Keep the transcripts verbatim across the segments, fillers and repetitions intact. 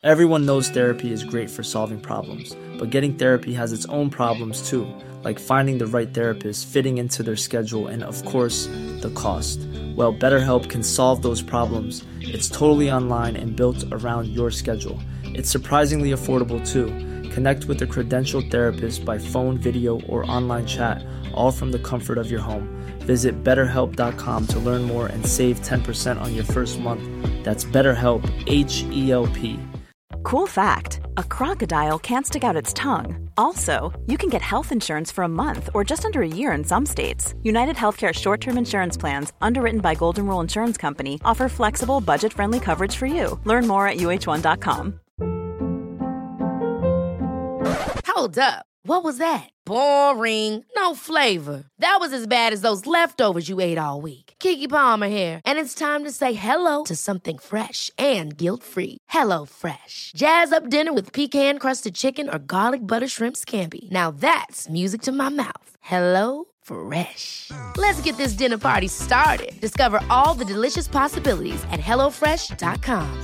Everyone knows therapy is great for solving problems, but getting therapy has its own problems too, like finding the right therapist, fitting into their schedule, and of course, the cost. Well, BetterHelp can solve those problems. It's totally online and built around your schedule. It's surprisingly affordable too. Connect with a credentialed therapist by phone, video, or online chat, all from the comfort of your home. Visit better help dot com to learn more and save ten percent on your first month. That's BetterHelp, H E L P. Cool fact, a crocodile can't stick out its tongue. Also, you can get health insurance for a month or just under a year in some states. United Healthcare short-term insurance plans, underwritten by Golden Rule Insurance Company, offer flexible, budget-friendly coverage for you. Learn more at U H one dot com. Hold up. What was that? Boring. No flavor. That was as bad as those leftovers you ate all week. Keke Palmer here, and it's time to say hello to something fresh and guilt-free. Hello Fresh. Jazz up dinner with pecan-crusted chicken or garlic butter shrimp scampi. Now that's music to my mouth. Hello Fresh. Let's get this dinner party started. Discover all the delicious possibilities at hello fresh dot com.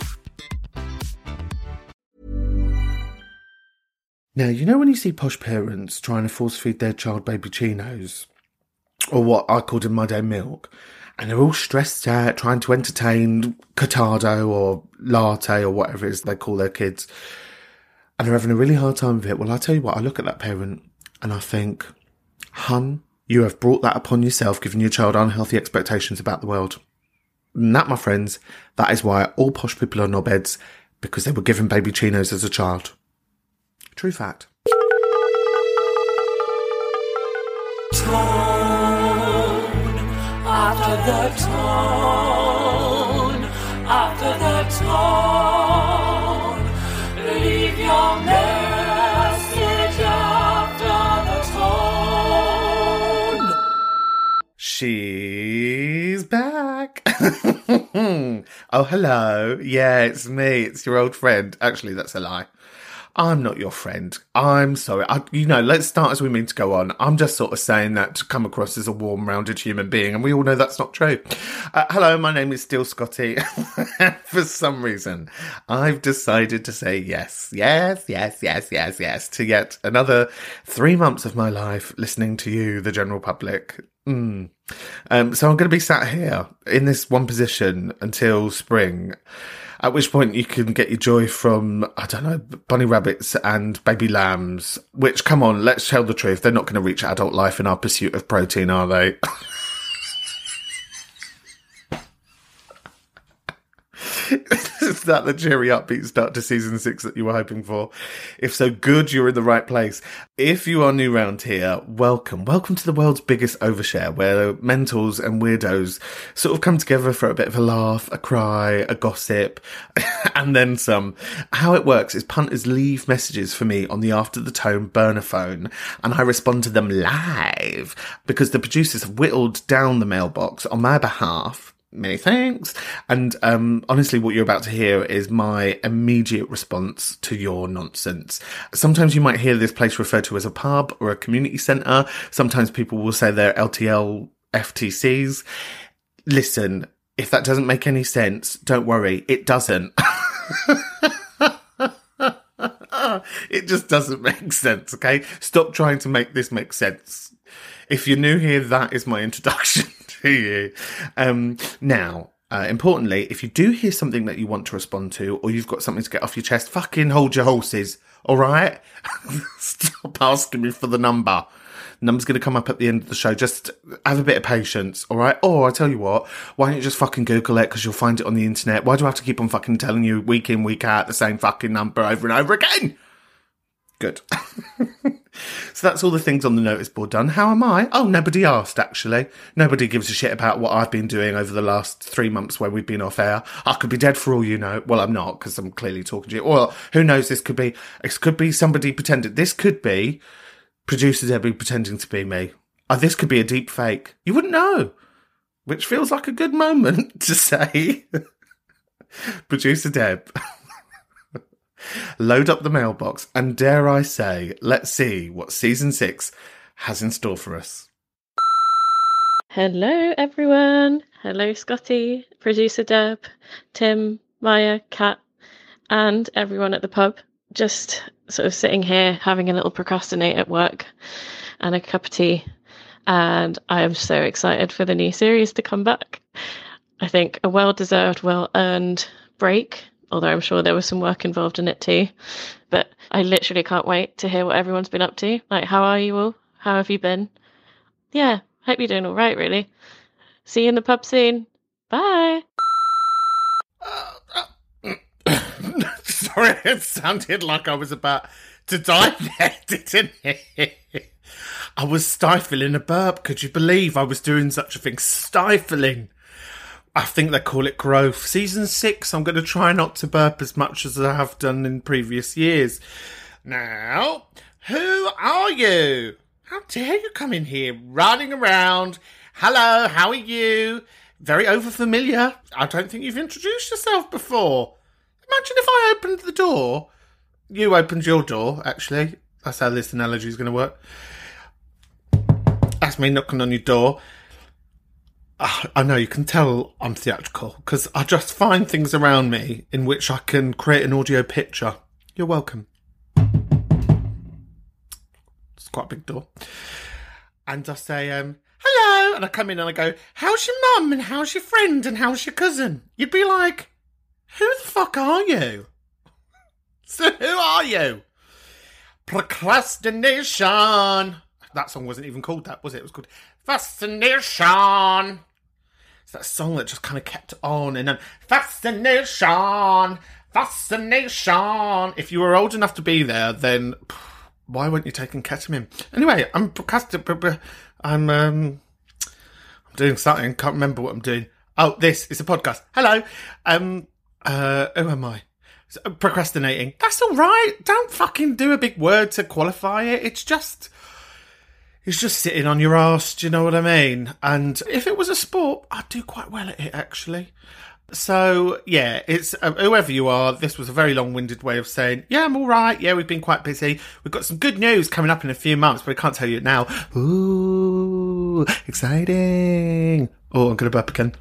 Now, you know when you see posh parents trying to force-feed their child baby chinos, or what I called in my day milk, and they're all stressed out trying to entertain Cortado or latte or whatever it is they call their kids, and they're having a really hard time with it. Well, I tell you what, I look at that parent and I think, hun, you have brought that upon yourself, giving your child unhealthy expectations about the world. And that, my friends, that is why all posh people are knobheads, because they were given baby chinos as a child. True fact. Tone after the tone, after the tone, leave your message after the tone. She's back. Oh, hello. Yeah, it's me. It's your old friend. Actually, that's a lie. I'm not your friend. I'm sorry. I, you know, let's start as we mean to go on. I'm just sort of saying that to come across as a warm, rounded human being, and we all know that's not true. Uh, hello, my name is still Scotty. For some reason, I've decided to say yes, yes, yes, yes, yes, yes, to yet another three months of my life listening to you, the general public. Mm. Um, so I'm going to be sat here in this one position until spring. At which point you can get your joy from, I don't know, bunny rabbits and baby lambs, which, come on, let's tell the truth, they're not going to reach adult life in our pursuit of protein, are they? Is that the cheery upbeat start to season six that you were hoping for? If so, good, you're in the right place. If you are new round here, welcome. Welcome to the world's biggest overshare, where mentals and weirdos sort of come together for a bit of a laugh, a cry, a gossip, and then some. How it works is punters leave messages for me on the After the Tone burner phone, and I respond to them live, because the producers have whittled down the mailbox on my behalf. Many thanks. And um, honestly, what you're about to hear is my immediate response to your nonsense. Sometimes you might hear this place referred to as a pub or a community centre. Sometimes people will say they're L T L F T Cs. Listen, if that doesn't make any sense, don't worry, it doesn't. It just doesn't make sense, okay? Stop trying to make this make sense. If you're new here, that is my introduction to you. Um, now, uh, importantly, if you do hear something that you want to respond to, or you've got something to get off your chest, fucking hold your horses, all right? Stop asking me for the number. The number's going to come up at the end of the show. Just have a bit of patience, all right? Or I tell you what, why don't you just fucking Google it, because you'll find it on the internet. Why do I have to keep on fucking telling you week in, week out the same fucking number over and over again? Good. So that's all the things on the notice board done. How am I? Oh, nobody asked, actually. Nobody gives a shit about what I've been doing over the last three months when we've been off air. I could be dead for all you know. Well, I'm not, because I'm clearly talking to you. Or who knows, this could be, this could be somebody pretending. This could be producer Debbie pretending to be me. Oh, this could be a deep fake. You wouldn't know. Which feels like a good moment to say. Producer Deb. Load up the mailbox, and dare I say, let's see what season six has in store for us. Hello, everyone. Hello, Scotty, producer Deb, Tim, Maya, Kat, and everyone at the pub. Just sort of sitting here having a little procrastinate at work and a cup of tea. And I am so excited for the new series to come back. I think a well-deserved, well-earned break, although I'm sure there was some work involved in it too. But I literally can't wait to hear what everyone's been up to. Like, how are you all? How have you been? Yeah, hope you're doing all right, really. See you in the pub soon. Bye. Uh, uh, sorry, it sounded like I was about to die there, didn't it? I was stifling a burp. Could you believe I was doing such a thing? Stifling. I think they call it growth. Season six, I'm going to try not to burp as much as I have done in previous years. Now, who are you? How dare you come in here running around? Hello, how are you? Very overfamiliar. I don't think you've introduced yourself before. Imagine if I opened the door. You opened your door, actually. That's how this analogy is going to work. That's me knocking on your door. Uh, I know, you can tell I'm theatrical, because I just find things around me in which I can create an audio picture. You're welcome. It's quite a big door. And I say, um, hello, and I come in and I go, how's your mum, and how's your friend, and how's your cousin? You'd be like, who the fuck are you? So who are you? Procrastination. That song wasn't even called that, was it? It was called Fascination. It's that song that just kind of kept on and then Fascination, Fascination. If you were old enough to be there, then why weren't you taking ketamine? Anyway, I'm procrastinating. I'm um, I'm doing something. Can't remember what I'm doing. Oh, this is a podcast. Hello. Um, uh, who am I? So, procrastinating. That's all right. Don't fucking do a big word to qualify it. It's just. It's just sitting on your arse, do you know what I mean? And if it was a sport, I'd do quite well at it, actually. So, yeah, it's uh, whoever you are, this was a very long-winded way of saying, yeah, I'm all right. Yeah, we've been quite busy. We've got some good news coming up in a few months, but I can't tell you it now. Ooh, exciting. Oh, I'm going to burp again.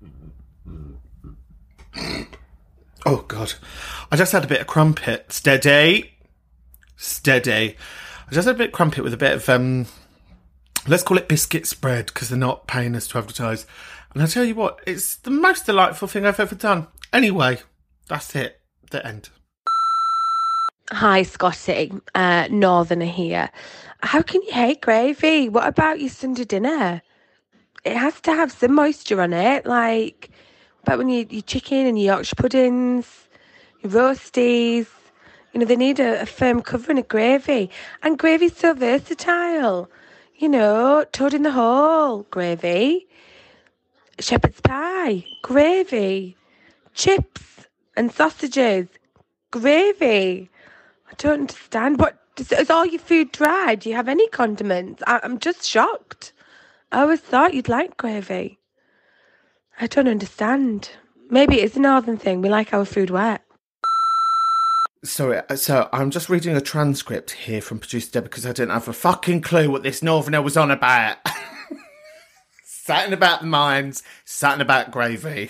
Oh, God. I just had a bit of crumpet. Steady. Steady. I just had a bit of crumpet with a bit of... um. Let's call it biscuit spread, because they're not paying us to advertise. And I tell you what, it's the most delightful thing I've ever done. Anyway, that's it. The end. Hi, Scotty. Uh, Northerner here. How can you hate gravy? What about your Sunday dinner? It has to have some moisture on it. Like, but when you your chicken and your Yorkshire puddings, your roasties, you know, they need a, a firm covering of gravy. And gravy's so versatile. You know, toad in the hole, gravy. Shepherd's pie, gravy. Chips and sausages, gravy. I don't understand. What, is all your food dry? Do you have any condiments? I, I'm just shocked. I always thought you'd like gravy. I don't understand. Maybe it's a northern thing. We like our food wet. Sorry, so I'm just reading a transcript here from producer Deb because I didn't have a fucking clue what this northerner was on about. Something about the mines, something about gravy.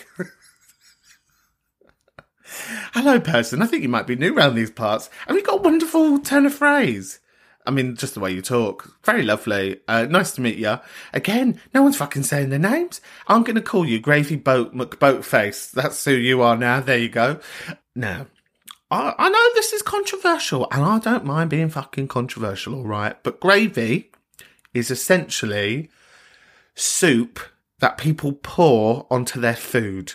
Hello, person. I think you might be new around these parts. And you've got a wonderful turn of phrase. I mean, just the way you talk. Very lovely. Uh, nice to meet you. Again, no one's fucking saying their names. I'm going to call you Gravy Boat McBoatface. That's who you are now. There you go. Now, I, I know this is controversial, and I don't mind being fucking controversial, all right? But gravy is essentially soup that people pour onto their food.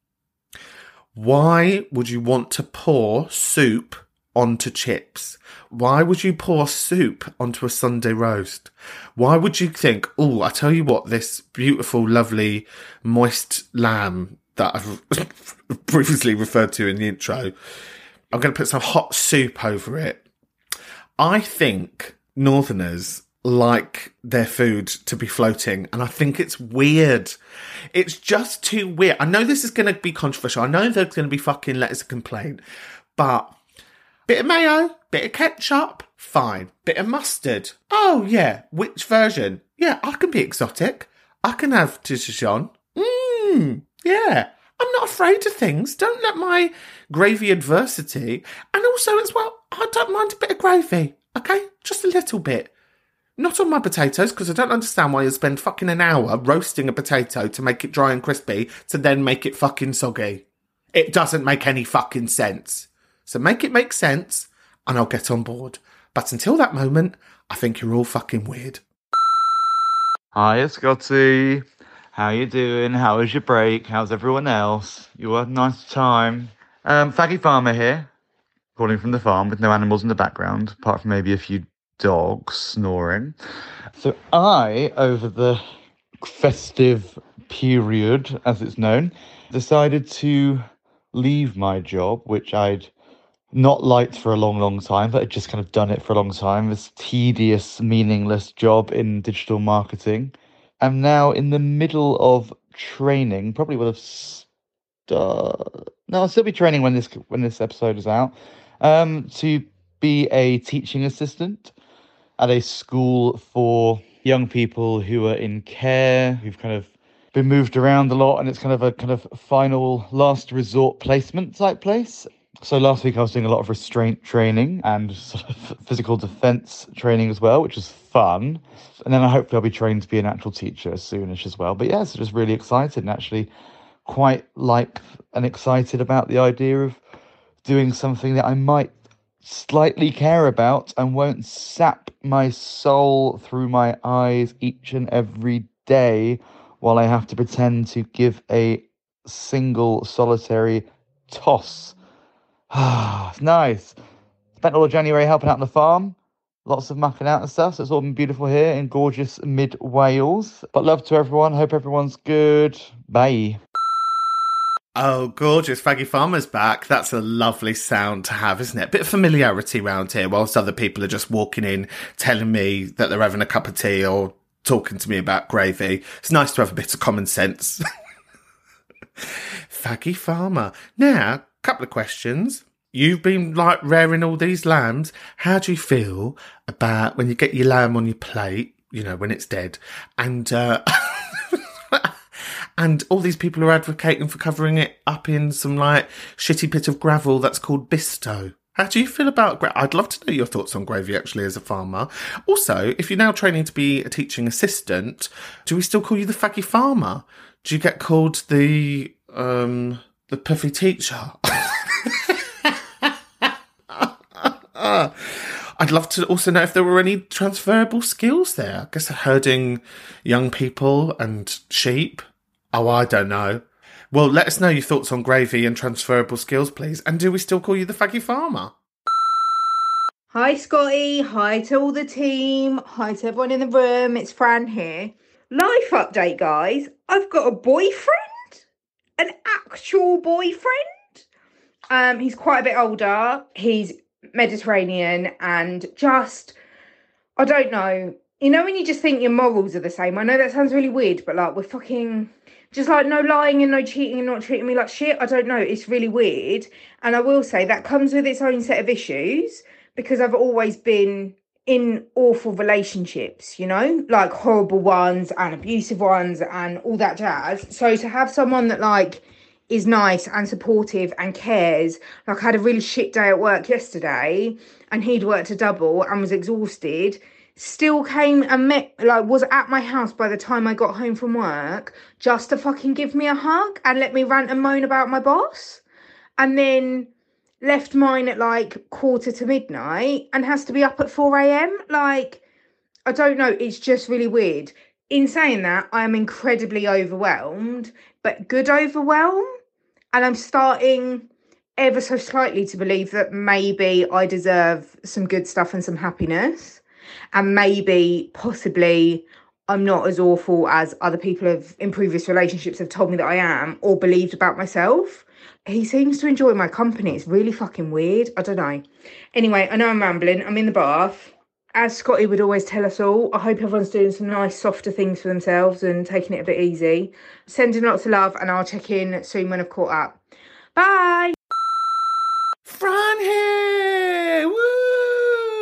Why would you want to pour soup onto chips? Why would you pour soup onto a Sunday roast? Why would you think, oh, I tell you what, this beautiful, lovely, moist lamb that I've previously referred to in the intro, I'm going to put some hot soup over it. I think Northerners like their food to be floating, and I think it's weird. It's just too weird. I know this is going to be controversial. I know there's going to be fucking letters of complaint, but bit of mayo, bit of ketchup, fine. Bit of mustard. Oh, yeah. Which version? Yeah, I can be exotic. I can have Dijon. Mmm, yeah. I'm not afraid of things. Don't let my gravy adversity. And also, as well, I don't mind a bit of gravy, okay? Just a little bit. Not on my potatoes, because I don't understand why you spend fucking an hour roasting a potato to make it dry and crispy, to then make it fucking soggy. It doesn't make any fucking sense. So make it make sense, and I'll get on board. But until that moment, I think you're all fucking weird. Hiya, Scotty. How you doing? How was your break? How's everyone else? You had a nice time? Um, Faggy Farmer here, calling from the farm with no animals in the background, apart from maybe a few dogs snoring. So I, over the festive period, as it's known, decided to leave my job, which I'd not liked for a long, long time, but I'd just kind of done it for a long time. This tedious, meaningless job in digital marketing. I'm now in the middle of training. Probably will have started. No, I'll still be training when this when this episode is out. Um, to be a teaching assistant at a school for young people who are in care, who've kind of been moved around a lot, and it's kind of a kind of final last resort placement type place. So last week I was doing a lot of restraint training and sort of physical defense training as well, which is fun. And then I hopefully I'll be trained to be an actual teacher soonish as well. But yeah, so just really excited and actually quite like and excited about the idea of doing something that I might slightly care about and won't sap my soul through my eyes each and every day while I have to pretend to give a single solitary toss. It's nice. Spent all of January helping out on the farm. Lots of mucking out and stuff. So it's all been beautiful here in gorgeous mid-Wales. But love to everyone. Hope everyone's good. Bye. Oh, gorgeous. Faggy Farmer's back. That's a lovely sound to have, isn't it? A bit of familiarity around here, whilst other people are just walking in, telling me that they're having a cup of tea or talking to me about gravy. It's nice to have a bit of common sense. Faggy Farmer. Now, couple of questions. You've been like rearing all these lambs. How do you feel about when you get your lamb on your plate, you know, when it's dead, and uh, and all these people are advocating for covering it up in some like shitty bit of gravel that's called Bisto? How do you feel about gra- I'd love to know your thoughts on gravy, actually, as a farmer. Also, if you're now training to be a teaching assistant, do we still call you the Faggy Farmer? Do you get called the um the puffy teacher? I'd love to also know if there were any transferable skills there. I guess herding young people and sheep. Oh, I don't know. Well, let us know your thoughts on gravy and transferable skills, please. And do we still call you the Faggy Farmer? Hi, Scotty. Hi to all the team. Hi to everyone in the room. It's Fran here. Life update, guys. I've got a boyfriend. An actual boyfriend. Um, he's quite a bit older. He's Mediterranean and just, I don't know. You know when you just think your morals are the same? I know that sounds really weird, but like we're fucking, just like no lying and no cheating and not treating me like shit. I don't know. It's really weird. And I will say that comes with its own set of issues because I've always been in awful relationships, you know, like horrible ones and abusive ones and all that jazz. So to have someone that like is nice and supportive and cares. Like I had a really shit day at work yesterday and he'd worked a double and was exhausted, still came and met, like was at my house by the time I got home from work just to fucking give me a hug and let me rant and moan about my boss, and then left mine at like quarter to midnight and has to be up at four a.m. Like, I don't know, it's just really weird. In saying that, I am incredibly overwhelmed, but good overwhelm. And I'm starting ever so slightly to believe that maybe I deserve some good stuff and some happiness. And maybe, possibly, I'm not as awful as other people have in previous relationships have told me that I am or believed about myself. He seems to enjoy my company. It's really fucking weird. I don't know. Anyway, I know I'm rambling. I'm in the bath. As Scotty would always tell us all, I hope everyone's doing some nice, softer things for themselves and taking it a bit easy. Sending lots of love, and I'll check in soon when I've caught up. Bye! Fran here! Woo!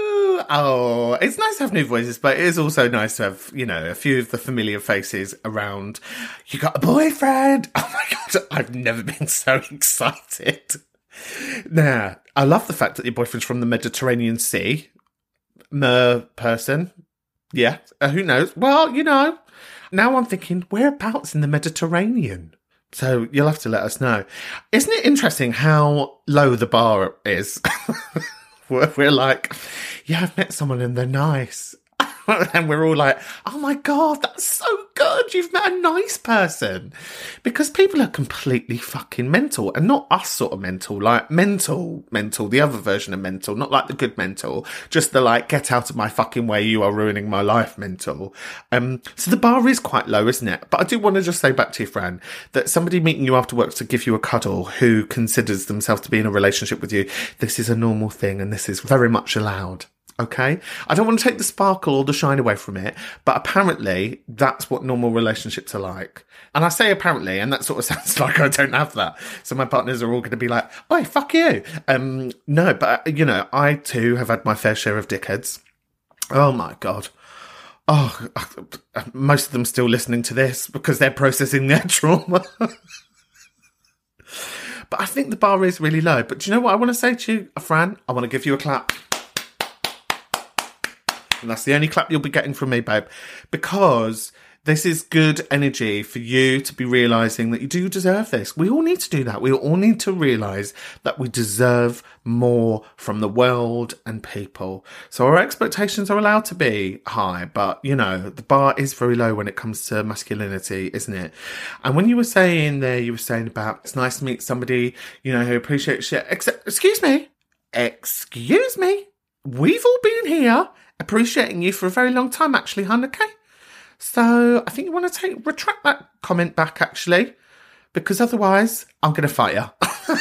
Oh, it's nice to have new voices, but it is also nice to have, you know, a few of the familiar faces around. You got a boyfriend? Oh my God, I've never been so excited. Now, I love the fact that your boyfriend's from the Mediterranean Sea. Mer person. Yeah, uh, who knows? Well, you know, now I'm thinking, whereabouts in the Mediterranean? So you'll have to let us know. Isn't it interesting how low the bar is? we're, we're like, yeah, I've met someone and they're nice. And we're all like, oh my God, that's so good. You've met a nice person. Because people are completely fucking mental, and not us sort of mental, like mental, mental, the other version of mental, not like the good mental, just the like, get out of my fucking way, you are ruining my life mental. Um, so the bar is quite low, isn't it? But I do want to just say back to you, Fran, that somebody meeting you after work to give you a cuddle who considers themselves to be in a relationship with you, this is a normal thing and this is very much allowed. Okay? I don't want to take the sparkle or the shine away from it, but apparently that's what normal relationships are like. And I say apparently, and that sort of sounds like I don't have that. So my partners are all going to be like, oi, fuck you. Um, no, but, you know, I too have had my fair share of dickheads. Oh my God. Oh, most of them still listening to this because they're processing their trauma. But I think the bar is really low. But do you know what I want to say to you, Fran? I want to give you a clap. And that's the only clap you'll be getting from me, babe. Because this is good energy for you to be realising that you do deserve this. We all need to do that. We all need to realise that we deserve more from the world and people. So our expectations are allowed to be high, but, you know, the bar is very low when it comes to masculinity, isn't it? And when you were saying there, you were saying about, it's nice to meet somebody, you know, who appreciates shit. Except, excuse me. Excuse me. We've all been here appreciating you for a very long time, actually, hun, okay? So I think you want to take retract that comment back, actually, because otherwise I'm going to fight you.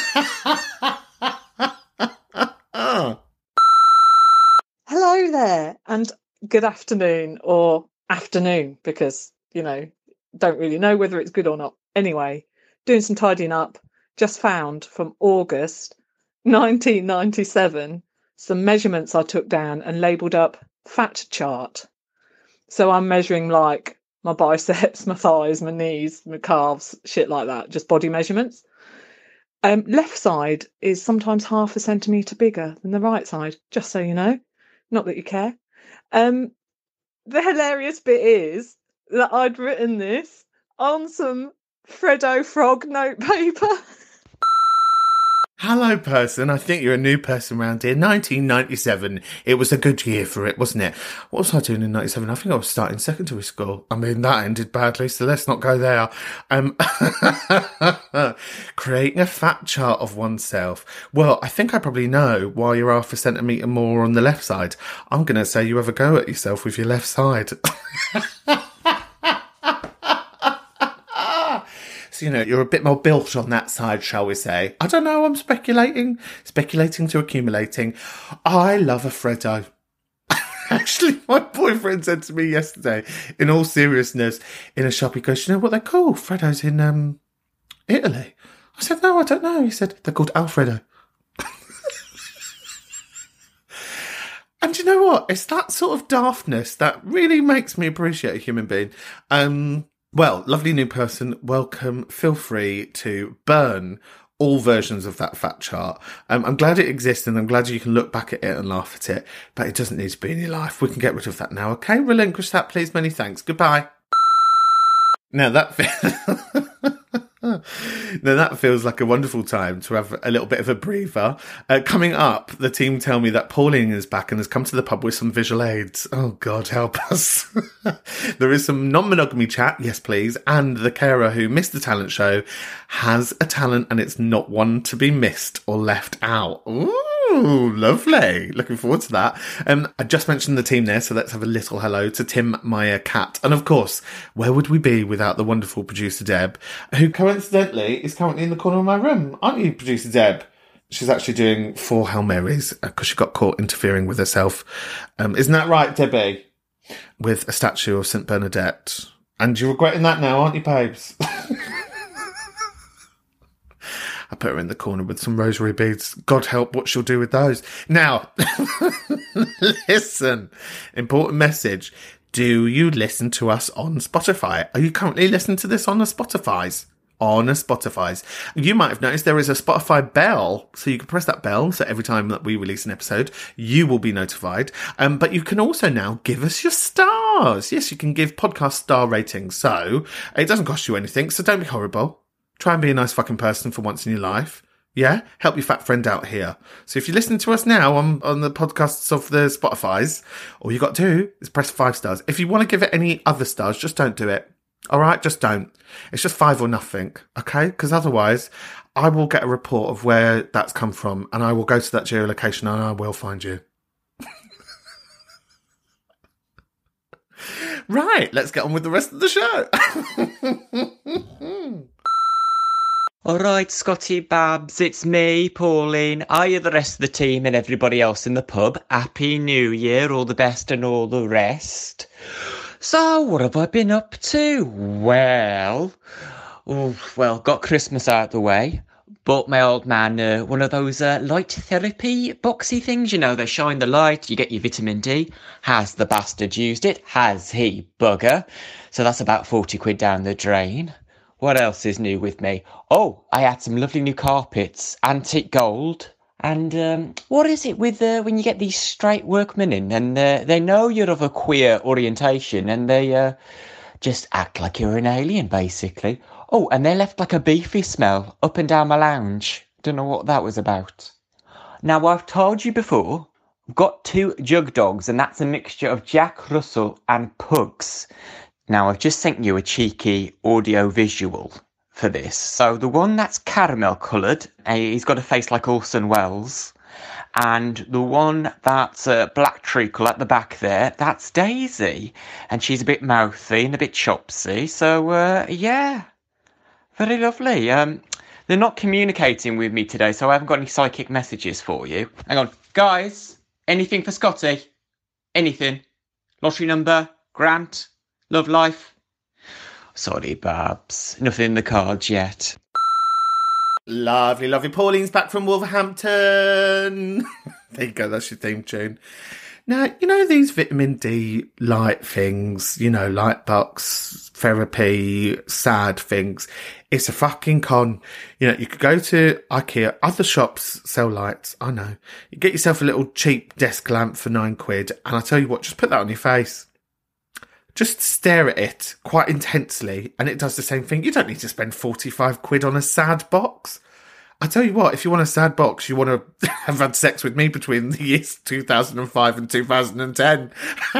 Hello there, and good afternoon, or afternoon, because, you know, don't really know whether it's good or not. Anyway, doing some tidying up, just found from August nineteen ninety-seven some measurements I took down and labelled up fat chart. So I'm measuring like my biceps, my thighs, my knees, my calves, shit like that, just body measurements. Um, left side is sometimes half a centimetre bigger than the right side, just so you know. Not that you care. Um, the hilarious bit is that I'd written this on some Freddo Frog notepaper. Hello, person. I think you're a new person around here. nineteen ninety-seven. It was a good year for it, wasn't it? What was I doing in ninety-seven? I think I was starting secondary school. I mean, that ended badly, so let's not go there. Um, creating a fat chart of oneself. Well, I think I probably know why you're half a centimetre more on the left side. I'm going to say you have a go at yourself with your left side. So, you know, you're a bit more built on that side, shall we say. I don't know, I'm speculating. Speculating to accumulating. I love a Freddo. Actually, my boyfriend said to me yesterday, in all seriousness, in a shop, he goes, you know what they're called? Freddo's in um, Italy. I said, no, I don't know. He said, they're called Alfredo. And you know what? It's that sort of daftness that really makes me appreciate a human being. Um... Well, lovely new person, welcome. Feel free to burn all versions of that fat chart. Um, I'm glad it exists and I'm glad you can look back at it and laugh at it, but it doesn't need to be in your life. We can get rid of that now, okay? Relinquish that, please. Many thanks. Goodbye. Now that fe- now that feels like a wonderful time to have a little bit of a breather. Uh, coming up, the team tell me that Pauline is back and has come to the pub with some visual aids. Oh God, help us. There is some non-monogamy chat, yes please, and the carer who missed the talent show has a talent and it's not one to be missed or left out. Ooh, lovely. Looking forward to that. Um, I just mentioned the team there, so let's have a little hello to Tim, Maya, Kat. And of course, where would we be without the wonderful producer Deb, who coincidentally is currently in the corner of my room. Aren't you, producer Deb? She's actually doing four Hail Marys because she got caught interfering with herself. Um, isn't that right, Debbie? With a statue of Saint Bernadette. And you're regretting that now, aren't you, babes? I put her in the corner with some rosary beads. God help what she'll do with those. Now, listen, important message. Do you listen to us on Spotify? Are you currently listening to this on the Spotify's? On a Spotify's. You might have noticed there is a Spotify bell, so you can press that bell, so every time that we release an episode, you will be notified. Um, but you can also now give us your stars. Yes, you can give podcast star ratings, so it doesn't cost you anything, so don't be horrible. Try and be a nice fucking person for once in your life. Yeah? Help your fat friend out here. So if you're listening to us now on, on the podcasts of the Spotify's, all you got to do is press five stars. If you want to give it any other stars, just don't do it. All right? Just don't. It's just five or nothing. Okay? Because otherwise, I will get a report of where that's come from and I will go to that geolocation and I will find you. Right. Let's get on with the rest of the show. All right, Scotty Babs, it's me, Pauline. Are you the rest of the team and everybody else in the pub? Happy New Year, all the best and all the rest. So, what have I been up to? Well, oh, well, got Christmas out the way. Bought my old man uh, one of those uh, light therapy boxy things, you know, they shine the light, you get your vitamin D. Has the bastard used it? Has he, bugger? So that's about forty quid down the drain. What else is new with me? Oh, I had some lovely new carpets, antique gold. And um, what is it with uh, when you get these straight workmen in and uh, they know you're of a queer orientation and they uh, just act like you're an alien, basically. Oh, and they left like a beefy smell up and down my lounge. Don't know what that was about. Now, I've told you before, I've got two jug dogs and that's a mixture of Jack Russell and pugs. Now, I've just sent you a cheeky audio visual for this. So the one that's caramel coloured, uh, he's got a face like Orson Welles. And the one that's uh, black treacle at the back there, that's Daisy. And she's a bit mouthy and a bit chopsy. So, uh, yeah, very lovely. Um, they're not communicating with me today, so I haven't got any psychic messages for you. Hang on. Guys, anything for Scotty? Anything? Lottery number? Grant? Love life? Sorry, Babs. Nothing in the cards yet. Lovely, lovely. Pauline's back from Wolverhampton. There you go, that's your theme tune. Now, you know these vitamin D light things, you know, light box, therapy, sad things. It's a fucking con. You know, you could go to IKEA, other shops sell lights, I know. You get yourself a little cheap desk lamp for nine quid, and I tell you what, just put that on your face. Just stare at it quite intensely and it does the same thing. You don't need to spend forty-five quid on a sad box. I tell you what, if you want a sad box, you want to have had sex with me between the years two thousand five and two thousand ten.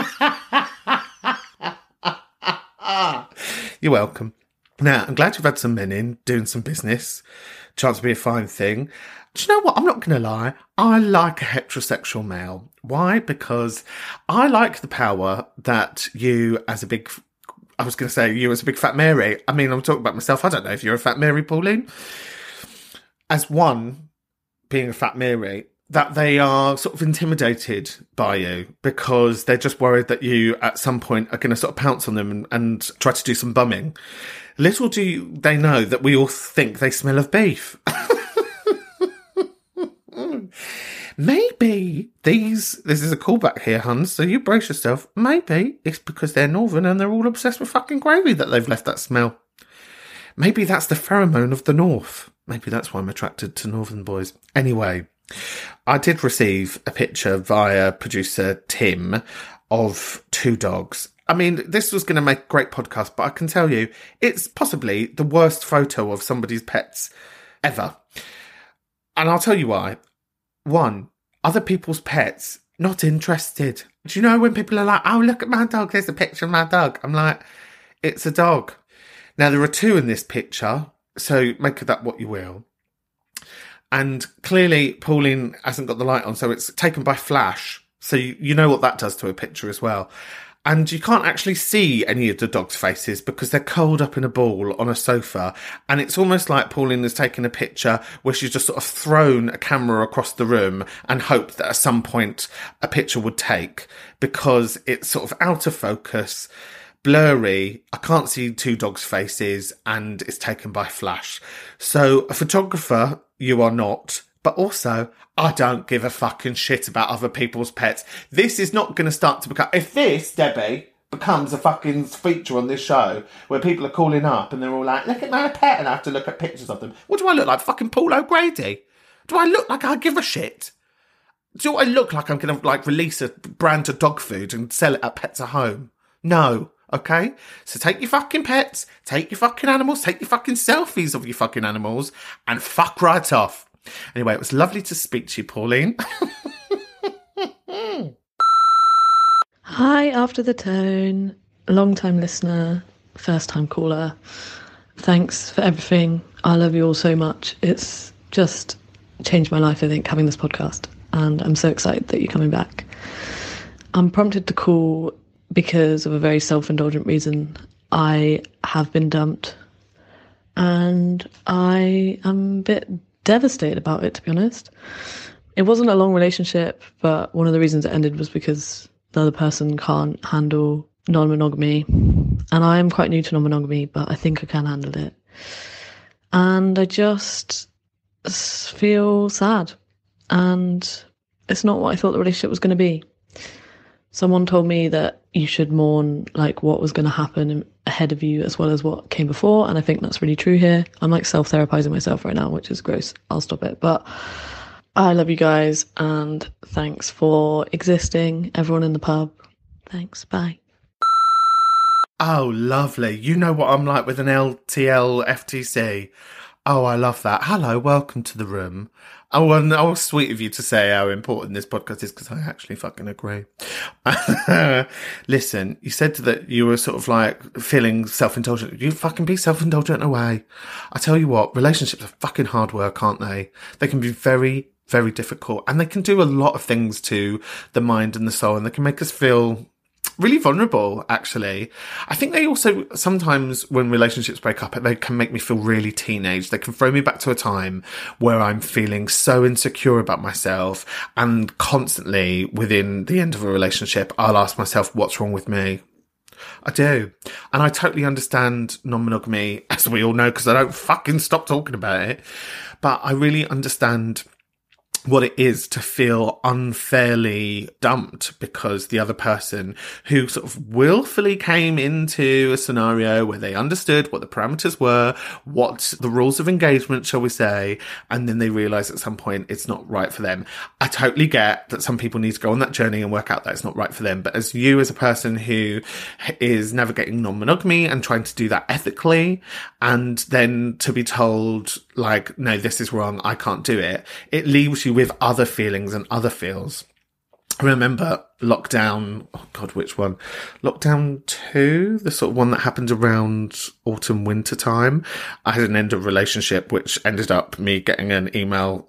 You're welcome. Now, I'm glad you've had some men in, doing some business. Chance to be a fine thing. Do you know what? I'm not going to lie. I like a heterosexual male. Why? Because I like the power that you as a big... I was going to say you as a big fat Mary. I mean, I'm talking about myself. I don't know if you're a fat Mary, Pauline. As one, being a fat Mary, that they are sort of intimidated by you because they're just worried that you at some point are going to sort of pounce on them and, and try to do some bumming. Little do you, they know that we all think they smell of beef. Maybe these, this is a callback here, Hans, so you brace yourself. Maybe it's because they're northern and they're all obsessed with fucking gravy that they've left that smell. Maybe that's the pheromone of the north. Maybe that's why I'm attracted to northern boys. Anyway, I did receive a picture via producer Tim of two dogs. I mean, this was going to make a great podcast, but I can tell you, it's possibly the worst photo of somebody's pets ever. And I'll tell you why. One, other people's pets, not interested. Do you know when people are like, oh, look at my dog, there's a picture of my dog. I'm like, it's a dog. Now, there are two in this picture, so make of that what you will. And clearly, Pauline hasn't got the light on, so it's taken by flash. So you, you know what that does to a picture as well. And you can't actually see any of the dogs' faces because they're curled up in a ball on a sofa. And it's almost like Pauline has taken a picture where she's just sort of thrown a camera across the room and hoped that at some point a picture would take because it's sort of out of focus. blurry. I can't see two dogs' faces, and it's taken by flash. So a photographer, you are not. But also, I don't give a fucking shit about other people's pets. This is not going to start to become... If this, Debbie, becomes a fucking feature on this show where people are calling up and they're all like, look at my pet, and I have to look at pictures of them. What do I look like? Fucking Paul O'Grady? Do I look like I give a shit? Do I look like I'm going to like release a brand of dog food and sell it at Pets at Home? No. Okay? So take your fucking pets, take your fucking animals, take your fucking selfies of your fucking animals, and fuck right off. Anyway, it was lovely to speak to you, Pauline. Hi, After the Tone. Long time listener, first time caller. Thanks for everything. I love you all so much. It's just changed my life, I think, having this podcast. And I'm so excited that you're coming back. I'm prompted to call because of a very self-indulgent reason. I have been dumped. And I am a bit devastated about it, to be honest. It wasn't a long relationship, but one of the reasons it ended was because the other person can't handle non-monogamy. And I am quite new to non-monogamy, but I think I can handle it. And I just feel sad. And it's not what I thought the relationship was going to be. Someone told me that you should mourn like what was going to happen ahead of you as well as what came before, and I think that's really true here. I'm like self-therapizing myself right now, which is gross. I'll stop it. But I love you guys, and thanks for existing. Everyone in the pub, thanks. Bye. Oh, lovely. You know what I'm like with an L T L F T C. Oh, I love that. Hello, welcome to the room. Oh, and oh, sweet of you to say how important this podcast is, because I actually fucking agree. Listen, you said that you were sort of like feeling self-indulgent. You fucking be self-indulgent away. I tell you what, relationships are fucking hard work, aren't they? They can be very, very difficult, and they can do a lot of things to the mind and the soul, and they can make us feel really vulnerable, actually. I think they also, sometimes when relationships break up, they can make me feel really teenage. They can throw me back to a time where I'm feeling so insecure about myself, and constantly within the end of a relationship, I'll ask myself, what's wrong with me? I do. And I totally understand non-monogamy, as we all know, because I don't fucking stop talking about it. But I really understand what it is to feel unfairly dumped because the other person, who sort of willfully came into a scenario where they understood what the parameters were, what the rules of engagement, shall we say, and then they realise at some point it's not right for them. I totally get that some people need to go on that journey and work out that it's not right for them. But as you, as a person who is navigating non-monogamy and trying to do that ethically, and then to be told, like, no, this is wrong, I can't do it, it leaves you with other feelings and other feels. I remember lockdown, oh God, which one? Lockdown two, the sort of one that happened around autumn, winter time. I had an end of relationship, which ended up me getting an email.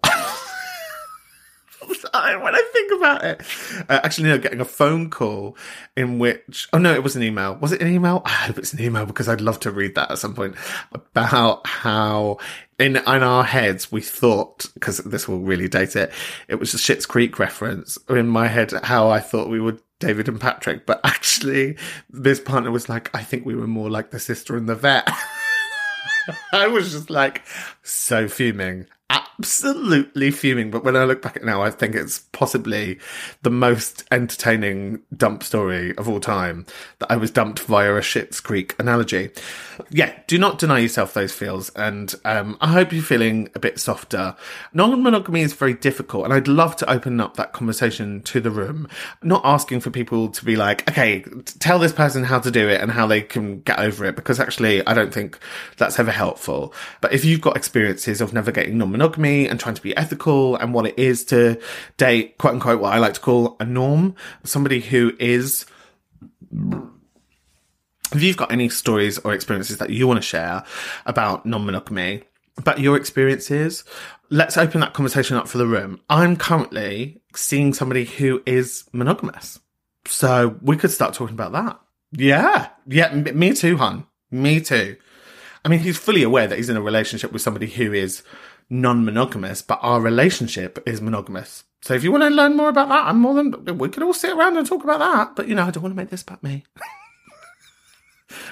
When I think about it, uh, actually, no, getting a phone call in which, oh no, it was an email. Was it an email? I hope it's an email, because I'd love to read that at some point, about how in, in our heads we thought, because this will really date it, it was a Schitt's Creek reference in my head, how I thought we were David and Patrick, but actually this partner was like, I think we were more like the sister and the vet. I was just like so fuming. Absolutely fuming. But when I look back at it now, I think it's possibly the most entertaining dump story of all time, that I was dumped via a Schitt's Creek analogy. Yeah, do not deny yourself those feels. And um, I hope you're feeling a bit softer. Non-monogamy is very difficult, and I'd love to open up that conversation to the room. Not asking for people to be like, okay, tell this person how to do it and how they can get over it, because actually I don't think that's ever helpful. But if you've got experiences of navigating non-monogamy and trying to be ethical, and what it is to date, quote unquote, what I like to call a norm, somebody who is, if you've got any stories or experiences that you want to share about non-monogamy, about your experiences, let's open that conversation up for the room. I'm currently seeing somebody who is monogamous, so we could start talking about that. Yeah, yeah, m- me too, hun. Me too. I mean, he's fully aware that he's in a relationship with somebody who is non-monogamous, but our relationship is monogamous. So if you want to learn more about that, I'm more than, we could all sit around and talk about that. But, you know, I don't want to make this about me.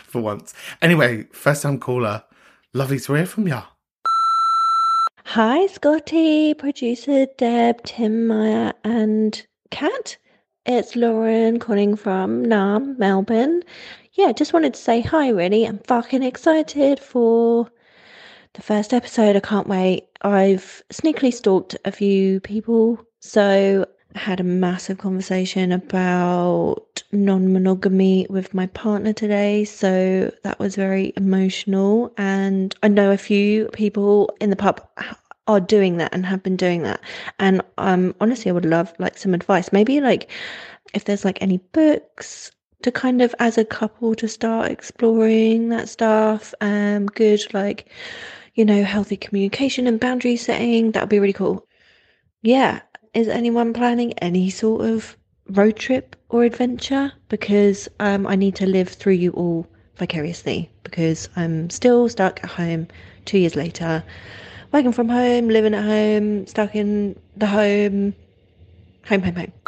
for once. Anyway, first time caller. Lovely to hear from ya. Hi, Scotty, producer Deb, Tim, Maya, and Kat. It's Lauren calling from Nam, Melbourne. Yeah, just wanted to say hi, really. I'm fucking excited for the first episode. I can't wait. I've sneakily stalked a few people, so I had a massive conversation about non-monogamy with my partner today, so that was very emotional. And I know a few people in the pub are doing that and have been doing that. And um, honestly, I would love like some advice. Maybe like if there's like any books to kind of as a couple to start exploring that stuff. Um, good like, you know, healthy communication and boundary setting. That would be really cool. Yeah. Is anyone planning any sort of road trip or adventure? Because um, I need to live through you all vicariously, because I'm still stuck at home two years later, working from home, living at home, stuck in the home, home, home, home.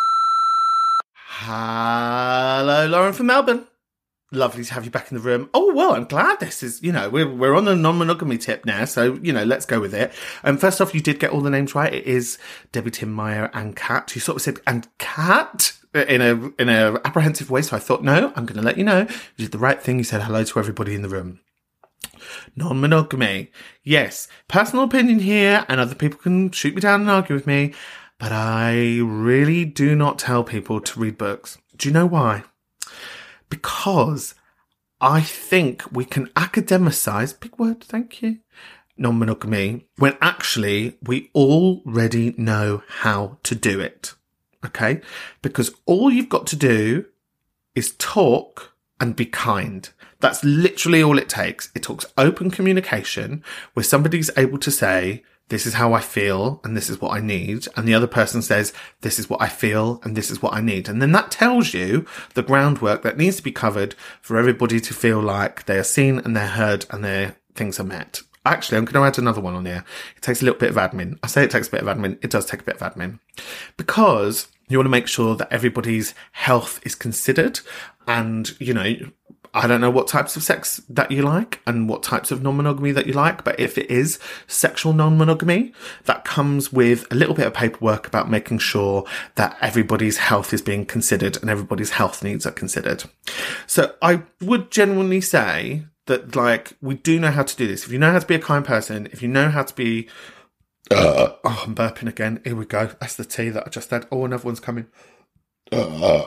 Hello, Lauren from Melbourne. Lovely to have you back in the room. Oh, well, I'm glad this is, you know, we're we're on a non-monogamy tip now, so, you know, let's go with it. And um, first off, you did get all the names right. It is Debbie, Tim, Maya, and Kat. You sort of said, and Kat, in a in a apprehensive way, so I thought, no, I'm going to let you know. You did the right thing. You said hello to everybody in the room. Non-monogamy. Yes, personal opinion here, and other people can shoot me down and argue with me, but I really do not tell people to read books. Do you know why? Because I think we can academicize, big word, thank you, non-monogamy, when actually we already know how to do it, okay? Because all you've got to do is talk and be kind. That's literally all it takes. It talks open communication where somebody's able to say, this is how I feel and this is what I need. And the other person says, this is what I feel and this is what I need. And then that tells you the groundwork that needs to be covered for everybody to feel like they are seen and they're heard and their things are met. Actually, I'm going to add another one on here. It takes a little bit of admin. I say it takes a bit of admin. It does take a bit of admin because you want to make sure that everybody's health is considered. And, you know, I don't know what types of sex that you like and what types of non-monogamy that you like, but if it is sexual non-monogamy, that comes with a little bit of paperwork about making sure that everybody's health is being considered and everybody's health needs are considered. So I would genuinely say that, like, we do know how to do this. If you know how to be a kind person, if you know how to be... Uh, oh, I'm burping again. Here we go. That's the tea that I just had. Oh, another one's coming. Uh,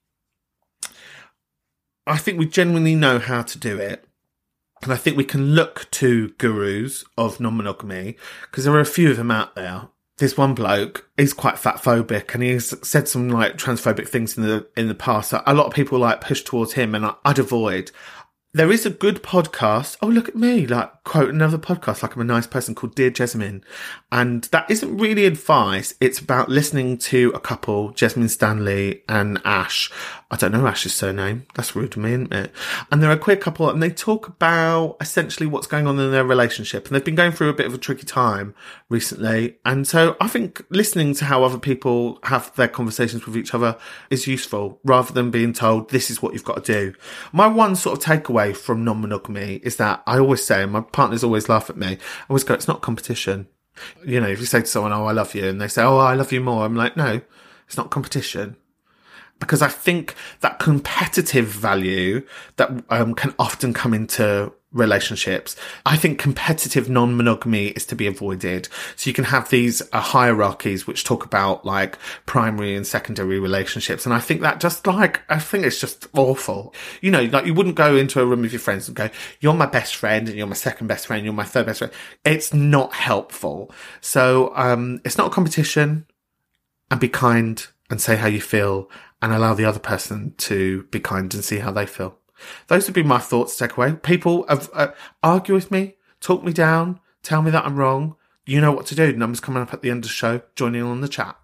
I think we genuinely know how to do it. And I think we can look to gurus of non-monogamy, because there are a few of them out there. This one bloke is quite fat phobic and he's said some like transphobic things in the in the past. So a lot of people like push towards him and I, I'd avoid. There is a good podcast. Oh, look at me, like quote another podcast, like I'm a nice person, called Dear Jessamine. And that isn't really advice. It's about listening to a couple, Jessamine Stanley and Ash. I don't know Ash's surname. That's rude of me, isn't it? And they're a queer couple and they talk about essentially what's going on in their relationship. And they've been going through a bit of a tricky time recently. And so I think listening to how other people have their conversations with each other is useful rather than being told this is what you've got to do. My one sort of takeaway from non-monogamy is that I always say, and my partners always laugh at me, I always go, it's not competition. You know, if you say to someone, oh, I love you, and they say, oh, I love you more, I'm like, no, it's not competition. Because I think that competitive value that um, can often come into relationships, I think competitive non-monogamy is to be avoided. So you can have these uh, hierarchies which talk about like primary and secondary relationships. And I think that just like, I think it's just awful. You know, like you wouldn't go into a room with your friends and go, you're my best friend and you're my second best friend, you're my third best friend. It's not helpful. So um, it's not a competition, and be kind and say how you feel and allow the other person to be kind and see how they feel. Those would be my thoughts to take away. People have, uh, argue with me, talk me down, tell me that I'm wrong. You know what to do. Numbers coming up at the end of the show. Join in on the chat.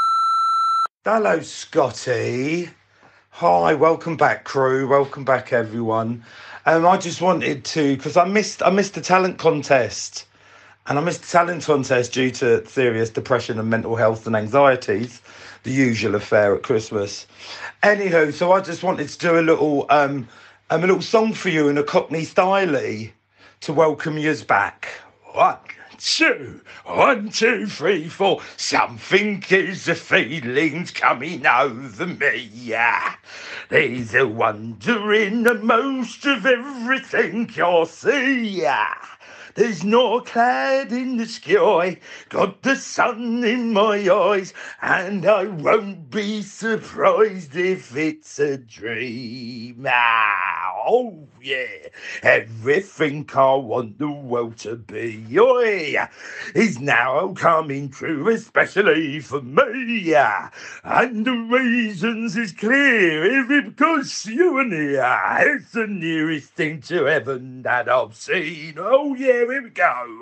Hello, Scotty. Hi, welcome back, crew. Welcome back, everyone. Um, I just wanted to, because I missed, I missed the talent contest. And I missed the talent contest due to serious depression and mental health and anxieties. The usual affair at Christmas. Anywho, so I just wanted to do a little um, Um, a little song for you in a Cockney style to welcome yous back. One, two, one, two, three, four. Something is a feeling's coming over me. Yeah. There's a wonder in the most of everything you'll see. Yeah. There's no cloud in the sky, got the sun in my eyes, and I won't be surprised if it's a dream. Ah, oh yeah, everything I want the world to be, oh yeah, is now coming true, especially for me. Yeah. And the reasons is clear, because you and me, it's the nearest thing to heaven that I've seen. Oh yeah. Here we go.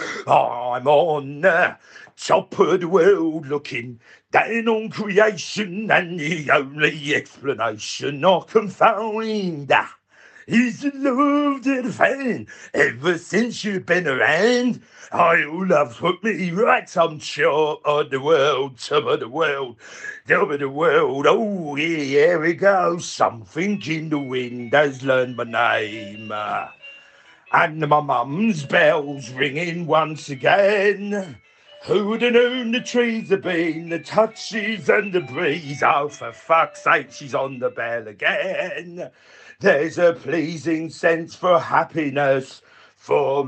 I'm on the top of the world looking down on creation, and the only explanation I can find is the love that I've had ever since you've been around. Oh, your love's put me right on top of the world, top of the world, top of the world. Oh, yeah, here we go. Something in the wind has learned my name. And my mum's bells ringing once again. Who'd have known the trees have been, the touches and the breeze? Oh, for fuck's sake, she's on the bell again. There's a pleasing sense for happiness for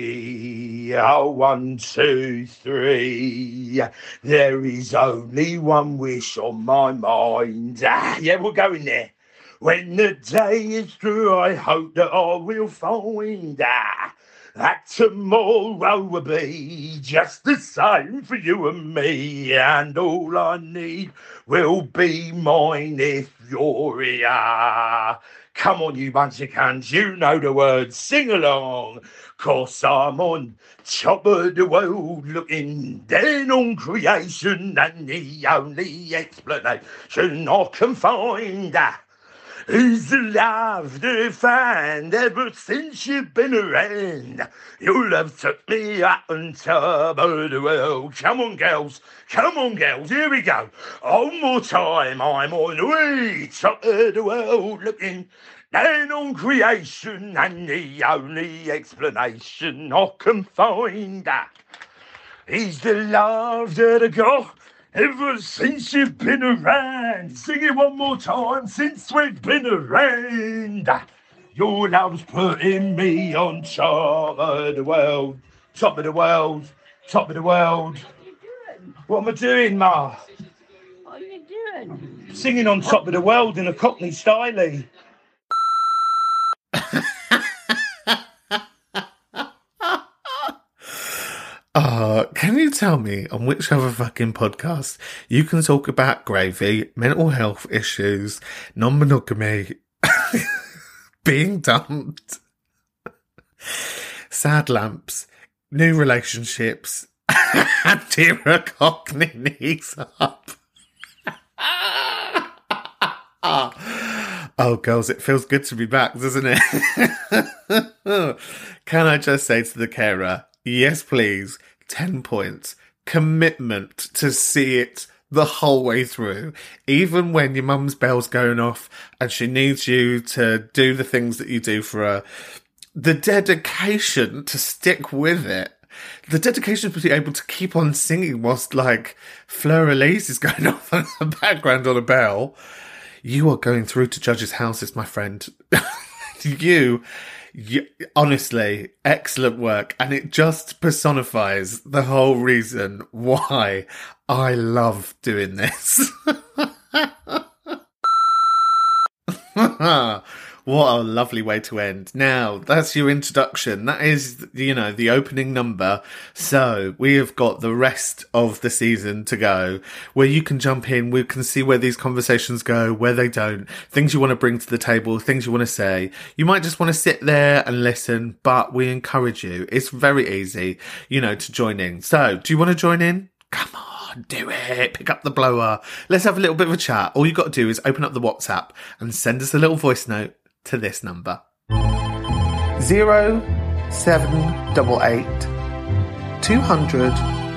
me. Oh, one, two, three. There is only one wish on my mind. Ah, yeah, we're going there. When the day is through, I hope that I will find ah, that tomorrow will be just the same for you and me, and all I need will be mine if you're here. Come on, you bunch of cunts, you know the words, sing along. 'Cause I'm on top of the world looking down on creation, and the only explanation I can find ah, is the love that I find ever since you've been around. Your love took me up on top of the world. Come on, girls. Come on, girls. Here we go. One more time. I'm on the way. Top of the world looking down on creation, and the only explanation I can find is the love that I got ever since you've been around. Sing it one more time. Since we've been around, your love's putting me on top of the world. Top of the world. Top of the world. What am I doing, Ma? What are you doing? Singing on top of the world in a Cockney style. Uh, can you tell me on which other fucking podcast you can talk about gravy, mental health issues, non-monogamy, being dumped, sad lamps, new relationships, and Tira Cockney knees up? Oh, girls, it feels good to be back, doesn't it? Can I just say to the carer, yes, please, ten points. Commitment to see it the whole way through. Even when your mum's bell's going off and she needs you to do the things that you do for her. The dedication to stick with it. The dedication to be able to keep on singing whilst, like, Fleur Elise is going off in the background on a bell. You are going through to judges' houses, my friend. you... You, honestly, excellent work. And it just personifies the whole reason why I love doing this. What a lovely way to end. Now, that's your introduction. That is, you know, the opening number. So we have got the rest of the season to go, where you can jump in. We can see where these conversations go, where they don't, things you want to bring to the table, things you want to say. You might just want to sit there and listen, but we encourage you. It's very easy, you know, to join in. So do you want to join in? Come on, do it. Pick up the blower. Let's have a little bit of a chat. All you got to do is open up the WhatsApp and send us a little voice note to this number. Zero seven double eight two hundred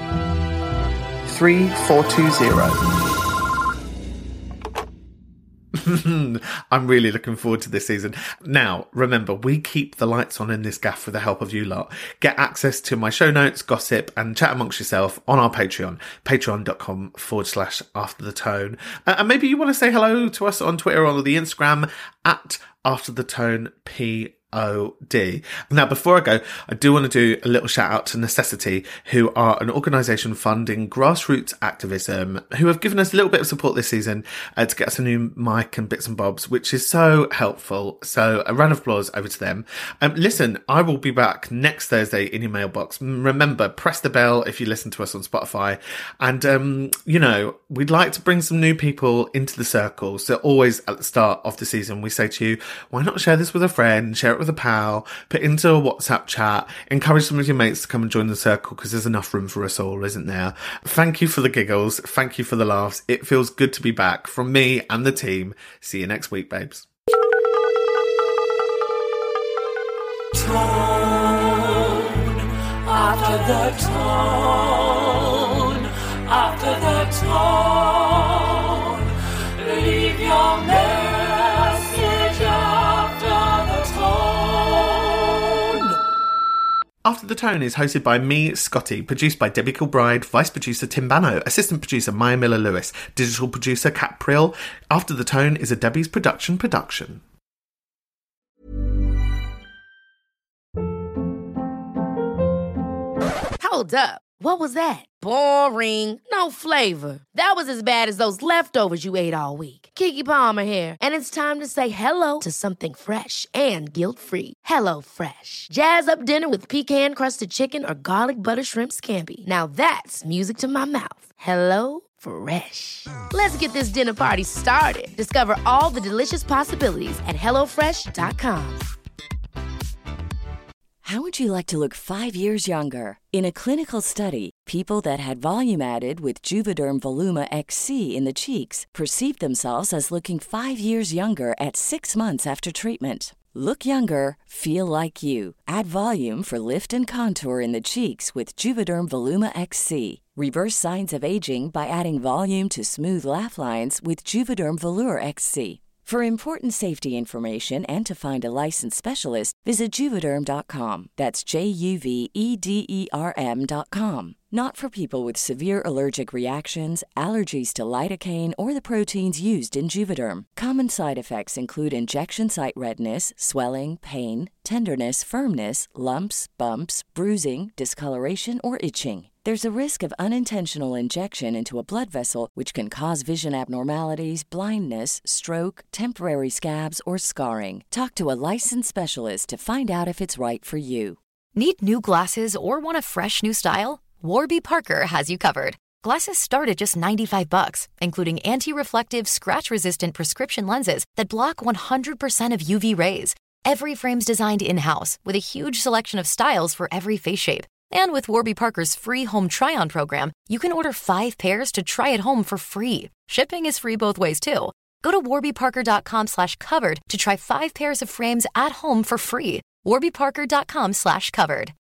three four two zero. I'm really looking forward to this season. Now, remember, we keep the lights on in this gaff with the help of you lot. Get access to my show notes, gossip, and chat amongst yourself on our Patreon, patreon.com forward slash after the tone. Uh, and maybe you want to say hello to us on Twitter or the Instagram at after the tone P O D. Now, before I go, I do want to do a little shout out to Necessity, who are an organisation funding grassroots activism, who have given us a little bit of support this season uh, to get us a new mic and bits and bobs, which is so helpful. So a round of applause over to them. Um, listen, I will be back next Thursday in your mailbox. Remember, press the bell if you listen to us on Spotify. And, um, you know, we'd like to bring some new people into the circle. So always at the start of the season, we say to you, why not share this with a friend, share it with a pal, put into a WhatsApp chat, encourage some of your mates to come and join the circle, because there's enough room for us all, isn't there? Thank you for the giggles. Thank you for the laughs. It feels good to be back from me and the team. See you next week, babes. Tone, after the tone, after the tone, leave your message after the tone. After the Tone is hosted by me, Scotty, produced by Debbie Kilbride, vice producer Tim Bano, assistant producer Maya Miller-Lewis, digital producer Kat Prill. After the Tone is a Debbie's production production. Hold up. What was that? Boring. No flavor. That was as bad as those leftovers you ate all week. Keke Palmer here, and it's time to say hello to something fresh and guilt-free. Hello Fresh. Jazz up dinner with pecan-crusted chicken or garlic butter shrimp scampi. Now that's music to my mouth. Hello Fresh. Let's get this dinner party started. Discover all the delicious possibilities at hello fresh dot com. How would you like to look five years younger? In a clinical study, people that had volume added with Juvederm Voluma X C in the cheeks perceived themselves as looking five years younger at six months after treatment. Look younger, feel like you. Add volume for lift and contour in the cheeks with Juvederm Voluma X C. Reverse signs of aging by adding volume to smooth laugh lines with Juvederm Volure X C. For important safety information and to find a licensed specialist, visit Juvederm dot com. That's J U V E D E R M dot com. Not for people with severe allergic reactions, allergies to lidocaine, or the proteins used in Juvederm. Common side effects include injection site redness, swelling, pain, tenderness, firmness, lumps, bumps, bruising, discoloration, or itching. There's a risk of unintentional injection into a blood vessel, which can cause vision abnormalities, blindness, stroke, temporary scabs, or scarring. Talk to a licensed specialist to find out if it's right for you. Need new glasses or want a fresh new style? Warby Parker has you covered. Glasses start at just ninety-five bucks, including anti-reflective, scratch-resistant prescription lenses that block one hundred percent of U V rays. Every frame's designed in-house with a huge selection of styles for every face shape. And with Warby Parker's free home try-on program, you can order five pairs to try at home for free. Shipping is free both ways, too. Go to warby parker dot com slash covered to try five pairs of frames at home for free. warby parker dot com slash covered.